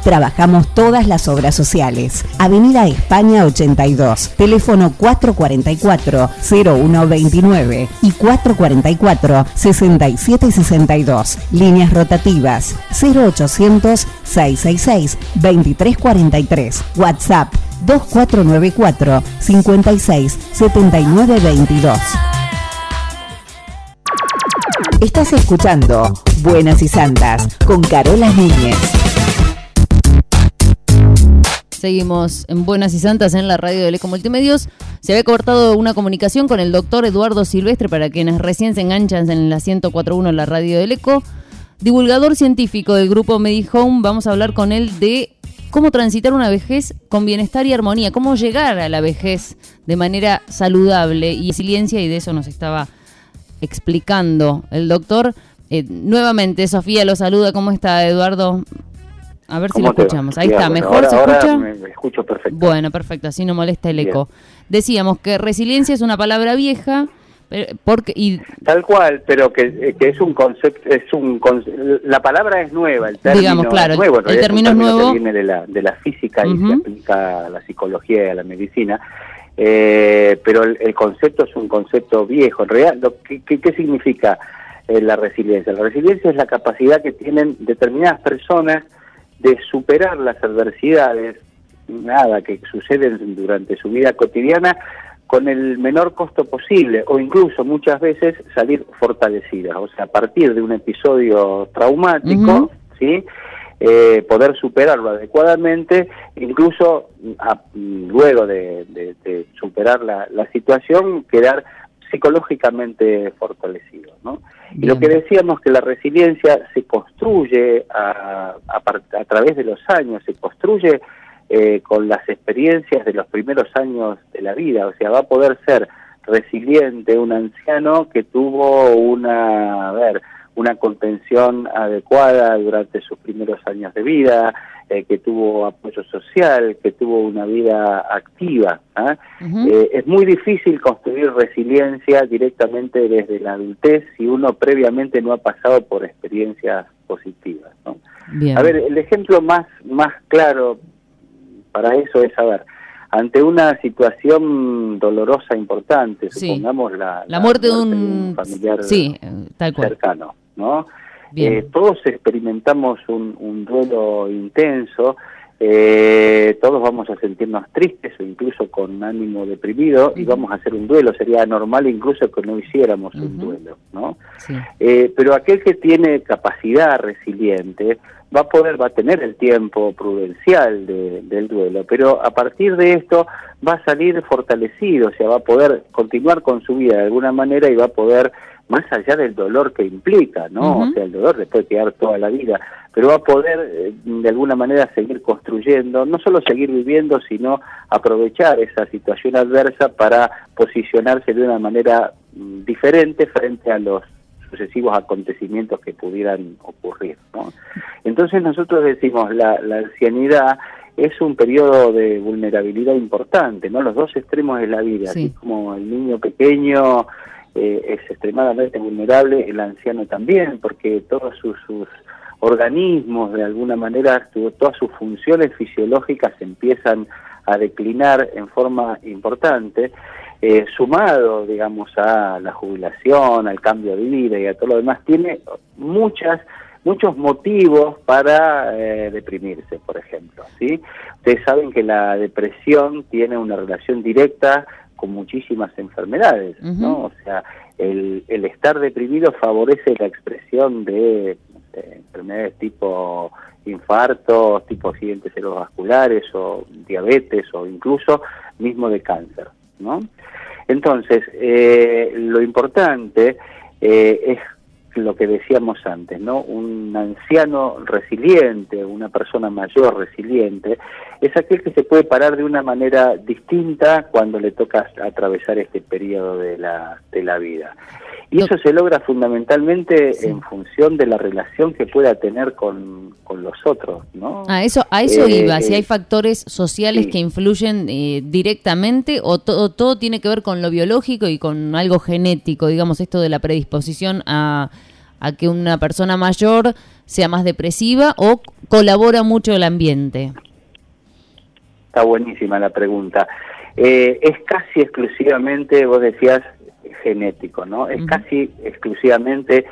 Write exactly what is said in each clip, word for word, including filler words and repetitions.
Trabajamos todas las obras sociales. Avenida España ochenta y dos, teléfono cuatro cuatro cuatro, cero uno veintinueve y cuatro cuatro cuatro, sesenta y siete sesenta y dos. Líneas rotativas cero ochocientos, seiscientos sesenta y seis, veintitrés cuarenta y tres. WhatsApp dos cuatro nueve cuatro, cincuenta y seis, setenta y nueve veintidós. Estás escuchando Buenas y Santas con Carola Núñez. Seguimos en Buenas y Santas en la radio del Eco Multimedios. Se había cortado una comunicación con el doctor Eduardo Silvestre, para quienes recién se enganchan en la ciento cuatro punto uno en la radio del Eco. Divulgador científico del grupo MediHome. Vamos a hablar con él de cómo transitar una vejez con bienestar y armonía, cómo llegar a la vejez de manera saludable y resiliencia, y de eso nos estaba explicando el doctor. Eh, nuevamente, Sofía lo saluda. ¿Cómo está, Eduardo? A ver si lo escuchamos. Ahí está, bueno, ¿mejor ahora, se escucha? Ahora me, me escucho perfecto. Bueno, perfecto, así no molesta el eco. Bien. Decíamos que resiliencia es una palabra vieja, porque y tal cual, pero que, que es un concepto, es un la palabra es nueva, el término digamos, claro, es nuevo, el, el término es es nuevo, que viene de la de la física uh-huh. y se aplica a la psicología y a la medicina. Eh, pero el, el concepto es un concepto viejo. En realidad, lo, ¿qué, qué, qué significa eh, la resiliencia? La resiliencia es la capacidad que tienen determinadas personas de superar las adversidades, nada, que suceden durante su vida cotidiana, con el menor costo posible, o incluso muchas veces salir fortalecidas. O sea, a partir de un episodio traumático, uh-huh. ¿sí?, eh, poder superarlo adecuadamente, incluso a, luego de, de, de superar la, la situación, quedar psicológicamente fortalecido, ¿no? Bien. Y lo que decíamos, que la resiliencia se construye a, a, a través de los años, se construye eh, con las experiencias de los primeros años de la vida. O sea, va a poder ser resiliente un anciano que tuvo una, a ver, una contención adecuada durante sus primeros años de vida, eh, que tuvo apoyo social, que tuvo una vida activa. ¿eh? Uh-huh. Eh, es muy difícil construir resiliencia directamente desde la adultez si uno previamente no ha pasado por experiencias positivas, ¿no? Bien. A ver, el ejemplo más, más claro para eso es, a ver, ante una situación dolorosa importante, sí. supongamos la, la, muerte, la muerte de, un... de un familiar sí, tal cual. cercano, ¿no? Eh, todos experimentamos un, un duelo intenso, eh, todos vamos a sentirnos tristes o incluso con ánimo deprimido, uh-huh. y vamos a hacer un duelo. Sería normal incluso que no hiciéramos uh-huh. un duelo, ¿no? Sí. Eh, pero aquel que tiene capacidad resiliente va a poder, va a tener el tiempo prudencial de, del duelo, pero a partir de esto va a salir fortalecido, o sea, va a poder continuar con su vida de alguna manera y va a poder, más allá del dolor que implica, ¿no? Uh-huh. O sea, el dolor le puede quedar toda la vida, pero va a poder eh, de alguna manera seguir construyendo, no solo seguir viviendo, sino aprovechar esa situación adversa para posicionarse de una manera mm, diferente frente a los sucesivos acontecimientos que pudieran ocurrir, ¿no? Entonces nosotros decimos, la, la ancianidad es un periodo de vulnerabilidad importante, ¿no? Los dos extremos de la vida, sí. Así como el niño pequeño eh, es extremadamente vulnerable, el anciano también, porque todos sus, sus organismos, de alguna manera, todas sus funciones fisiológicas empiezan a declinar en forma importante, eh, sumado, digamos, a la jubilación, al cambio de vida y a todo lo demás, tiene muchas muchos motivos para eh, deprimirse, por ejemplo, ¿sí? Ustedes saben que la depresión tiene una relación directa con muchísimas enfermedades, uh-huh. ¿no? O sea, el, el estar deprimido favorece la expresión de, de enfermedades tipo infartos, tipo accidentes cerebrovasculares o diabetes o incluso mismo de cáncer, ¿no? Entonces, eh, lo importante eh, es lo que decíamos antes, ¿no? Un anciano resiliente, una persona mayor resiliente, es aquel que se puede parar de una manera distinta cuando le toca atravesar este periodo de la, de la vida. Y eso se logra fundamentalmente sí. en función de la relación que pueda tener con, con los otros, ¿no? Ah, eso, a eso eh, iba, eh, si hay factores sociales sí. que influyen eh, directamente o todo, todo tiene que ver con lo biológico y con algo genético, digamos, esto de la predisposición a, a que una persona mayor sea más depresiva o colabora mucho el ambiente? Está buenísima la pregunta. Eh, es casi exclusivamente, vos decías, genético, ¿no? Es uh-huh. casi exclusivamente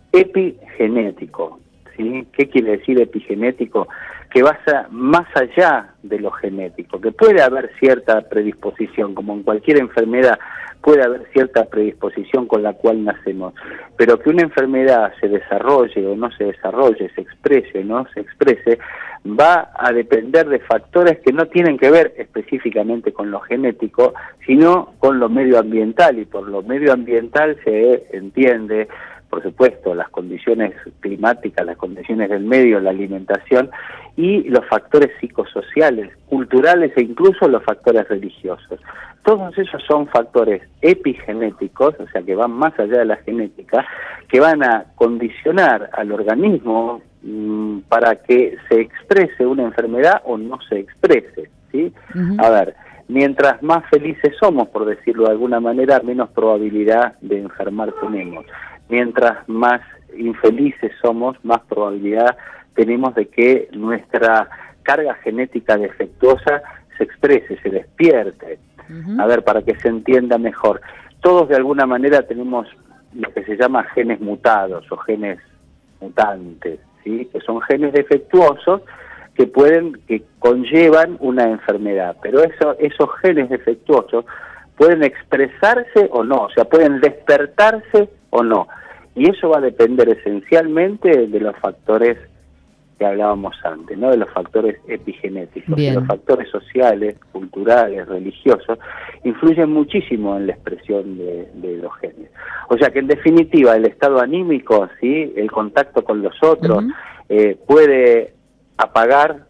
epigenético, ¿sí? ¿Qué quiere decir epigenético? Que va más allá de lo genético, que puede haber cierta predisposición, como en cualquier enfermedad puede haber cierta predisposición con la cual nacemos, pero que una enfermedad se desarrolle o no se desarrolle, se exprese o no se exprese, va a depender de factores que no tienen que ver específicamente con lo genético, sino con lo medioambiental, y por lo medioambiental se entiende, por supuesto, las condiciones climáticas, las condiciones del medio, la alimentación y los factores psicosociales, culturales e incluso los factores religiosos. Todos esos son factores epigenéticos, o sea, que van más allá de la genética, que van a condicionar al organismo mmm, para que se exprese una enfermedad o no se exprese, ¿sí? Uh-huh. A ver, mientras más felices somos, por decirlo de alguna manera, menos probabilidad de enfermar tenemos. Mientras más infelices somos, más probabilidad tenemos de que nuestra carga genética defectuosa se exprese, se despierte. Uh-huh. A ver, para que se entienda mejor. Todos de alguna manera tenemos lo que se llama genes mutados o genes mutantes, ¿sí? Que son genes defectuosos que pueden, que conllevan una enfermedad. Pero eso, esos genes defectuosos pueden expresarse o no, o sea, pueden despertarse o no. Y eso va a depender esencialmente de los factores que hablábamos antes, ¿no? De los factores epigenéticos. De los factores sociales, culturales, religiosos, influyen muchísimo en la expresión de, de los genes. O sea que en definitiva el estado anímico, ¿sí? El contacto con los otros, uh-huh. eh, puede apagar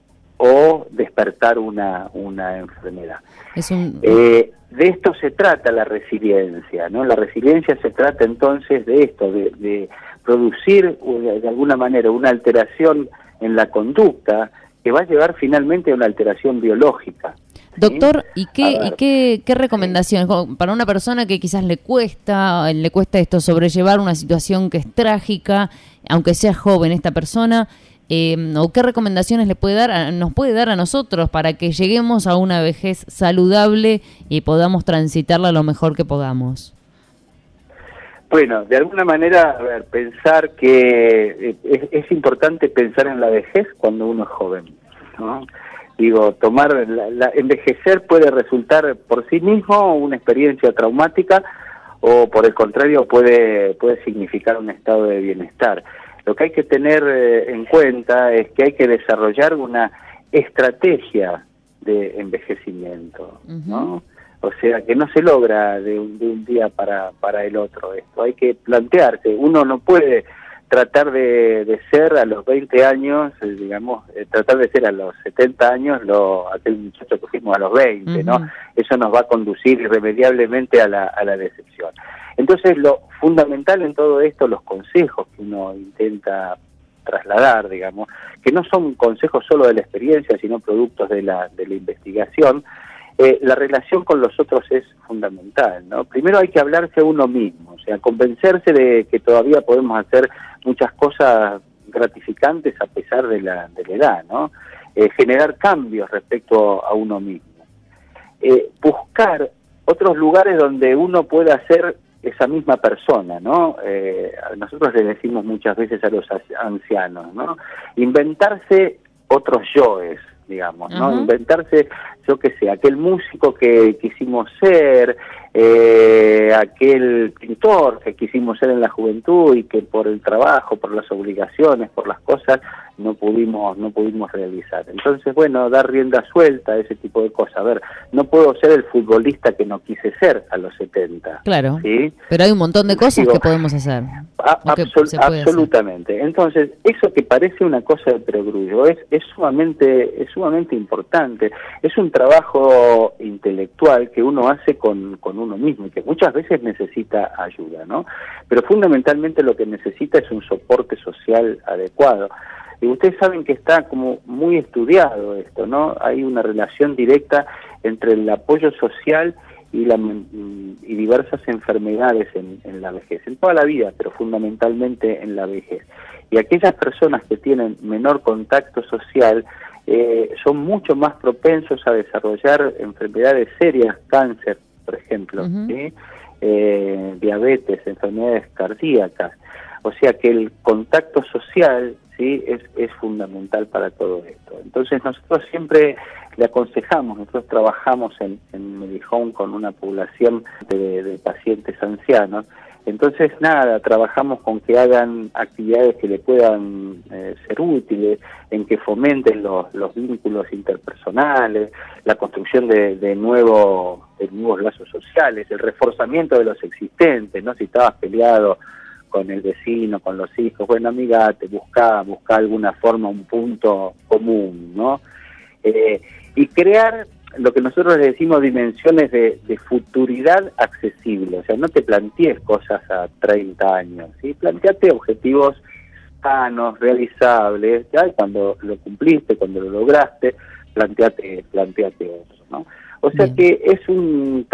o despertar una, una enfermedad. Es un... eh, de esto se trata la resiliencia, ¿no? La resiliencia se trata entonces de esto, de, de producir de alguna manera una alteración en la conducta que va a llevar finalmente a una alteración biológica. ¿Sí? Doctor, ¿y qué, ¿y qué, qué recomendaciones para una persona que quizás le cuesta, le cuesta esto, sobrellevar una situación que es trágica, aunque sea joven esta persona? Eh, ¿O qué recomendaciones le puede dar a, nos puede dar a nosotros para que lleguemos a una vejez saludable y podamos transitarla lo mejor que podamos? Bueno, de alguna manera, a ver, pensar que es, es importante pensar en la vejez cuando uno es joven, ¿no? Digo, tomar la, la, envejecer puede resultar por sí mismo una experiencia traumática o por el contrario puede puede significar un estado de bienestar. Lo que hay que tener eh, en cuenta es que hay que desarrollar una estrategia de envejecimiento, uh-huh. ¿no? O sea, que no se logra de un, de un día para, para el otro esto. Hay que plantearse, uno no puede tratar de, de ser a los veinte años, eh, digamos, eh, tratar de ser a los setenta años lo, aquel muchacho que fuimos a los veinte, uh-huh. ¿no? Eso nos va a conducir irremediablemente a la, a la decepción. Entonces, lo fundamental en todo esto, los consejos que uno intenta trasladar, digamos, que no son consejos solo de la experiencia, sino productos de la, de la investigación, eh, la relación con los otros es fundamental, ¿no? Primero hay que hablarse a uno mismo, o sea, convencerse de que todavía podemos hacer muchas cosas gratificantes a pesar de la, de la edad, ¿no? Eh, generar cambios respecto a uno mismo. Eh, buscar otros lugares donde uno pueda ser esa misma persona, ¿no? Eh, nosotros le decimos muchas veces a los ancianos, ¿no? Inventarse otros yoes, digamos, ¿no? Uh-huh. Inventarse, yo qué sé, aquel músico que quisimos ser, eh, aquel pintor que quisimos ser en la juventud y que por el trabajo, por las obligaciones, por las cosas, no pudimos no pudimos realizar. Entonces, bueno, dar rienda suelta a ese tipo de cosas. A ver, no puedo ser el futbolista que no quise ser a los setenta. Claro, ¿sí? Pero hay un montón de cosas Digo, que podemos hacer. A, absol, absolutamente. Hacer. Entonces, eso que parece una cosa de perogrullo es, es, sumamente, es sumamente importante. Es un trabajo intelectual que uno hace con, con uno mismo y que muchas veces necesita ayuda, ¿no? Pero fundamentalmente lo que necesita es un soporte social adecuado. Y ustedes saben que está como muy estudiado esto, ¿no? Hay una relación directa entre el apoyo social y, la, y diversas enfermedades en, en la vejez, en toda la vida, pero fundamentalmente en la vejez. Y aquellas personas que tienen menor contacto social eh, son mucho más propensos a desarrollar enfermedades serias, cáncer, por ejemplo, uh-huh. ¿sí? eh, diabetes, enfermedades cardíacas. O sea que el contacto social, sí, es, es fundamental para todo esto. Entonces nosotros siempre le aconsejamos, nosotros trabajamos en, en Medihome con una población de, de pacientes ancianos. Entonces, nada, trabajamos con que hagan actividades que le puedan eh, ser útiles, en que fomenten los, los vínculos interpersonales, la construcción de, de, nuevo, de nuevos lazos sociales, el reforzamiento de los existentes, ¿no? Si estabas peleado con el vecino, con los hijos, bueno, amigate, busca, busca alguna forma, un punto común, ¿no? Eh, y crear lo que nosotros le decimos dimensiones de, de futuridad accesible, o sea, no te plantees cosas a treinta años, ¿sí? Planteate objetivos sanos, realizables, ya cuando lo cumpliste, cuando lo lograste, planteate, planteate otro, ¿no? O sea Bien. que es un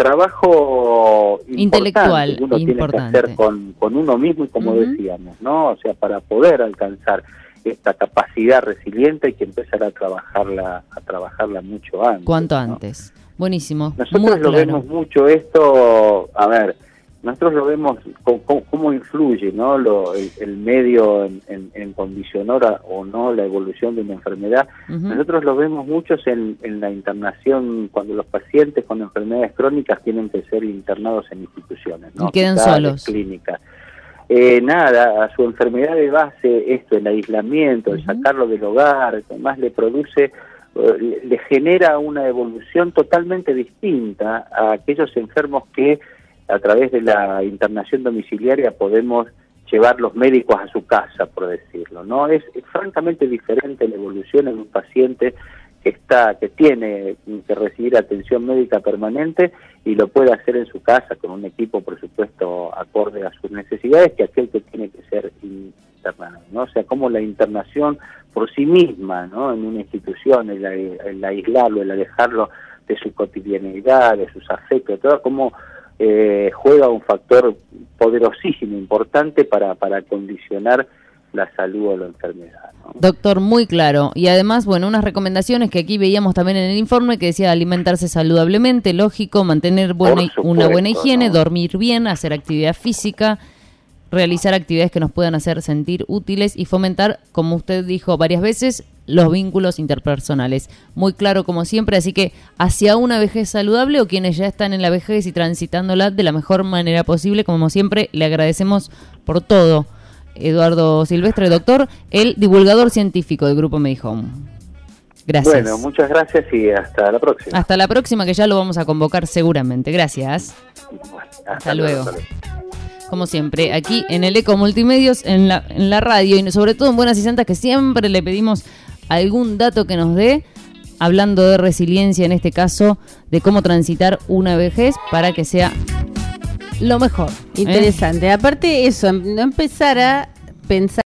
trabajo intelectual, que uno importante. tiene que hacer con, con uno mismo y como uh-huh. decíamos, ¿no? O sea, para poder alcanzar esta capacidad resiliente hay que empezar a trabajarla a trabajarla mucho antes. Cuanto ¿no? antes. Buenísimo. Nosotros Muy lo claro. vemos mucho esto, a ver, nosotros lo vemos cómo, cómo influye, ¿no? Lo, el, el medio en, en, en condicionar o no la evolución de una enfermedad. Uh-huh. Nosotros lo vemos muchos en, en la internación, cuando los pacientes con enfermedades crónicas tienen que ser internados en instituciones, ¿no? Y quedan solos. Clínicas. Eh, nada, a su enfermedad de base, esto, el aislamiento, el uh-huh. sacarlo del hogar, además le produce, eh, le genera una evolución totalmente distinta a aquellos enfermos que a través de la internación domiciliaria podemos llevar los médicos a su casa, por decirlo, ¿no? Es, es francamente diferente la evolución en un paciente que está, que tiene que recibir atención médica permanente y lo puede hacer en su casa con un equipo, por supuesto, acorde a sus necesidades, que aquel que tiene que ser internado, ¿no? O sea, como la internación por sí misma, ¿no? En una institución, el, el aislarlo, el alejarlo de su cotidianidad, de sus afectos, todo como eh, juega un factor poderosísimo, importante para, para condicionar la salud o la enfermedad, ¿no? Doctor, muy claro. Y además, bueno, unas recomendaciones que aquí veíamos también en el informe que decía alimentarse saludablemente, lógico, mantener buena, supuesto, una buena higiene, ¿no? Dormir bien, hacer actividad física, realizar actividades que nos puedan hacer sentir útiles y fomentar, como usted dijo varias veces, los vínculos interpersonales. Muy claro como siempre, así que hacia una vejez saludable o quienes ya están en la vejez y transitándola de la mejor manera posible, como siempre, le agradecemos por todo. Eduardo Silvestre, doctor, el divulgador científico del Grupo Medihome. Gracias. Bueno, muchas gracias y hasta la próxima. Hasta la próxima, que ya lo vamos a convocar seguramente. Gracias. Bueno, hasta, hasta luego. luego. Como siempre, aquí en el Eco Multimedios, en la, en la radio y sobre todo en Buenas y Santas, que siempre le pedimos algún dato que nos dé, hablando de resiliencia en este caso, de cómo transitar una vejez para que sea lo mejor. Interesante. ¿eh? Aparte eso, no empezar a pensar